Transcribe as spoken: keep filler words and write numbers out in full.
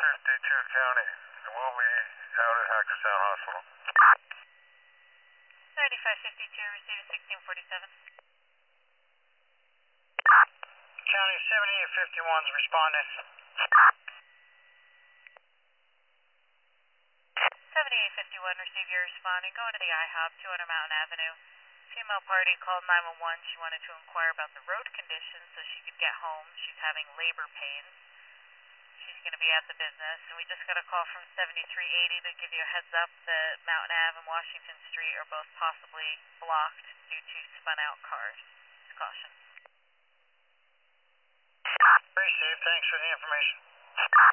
fifty-two County, and we'll be out at Hackerstown Hospital. ninety-five fifty-two, receiving sixteen forty-seven. County seventy-eight fifty-one's responding. seventy-eight fifty-one, receive your responding. Going to the IHOP, two hundred Mountain Avenue. Female party called nine one one. She wanted to inquire about the road conditions so she could get home. She's having labor pains. She's going to be at the business. And we just got a call from seventy-three eighty to give you a heads up that Mountain Ave and Washington Street are both possibly blocked due to spun out cars. Caution. Received. Thanks for the information.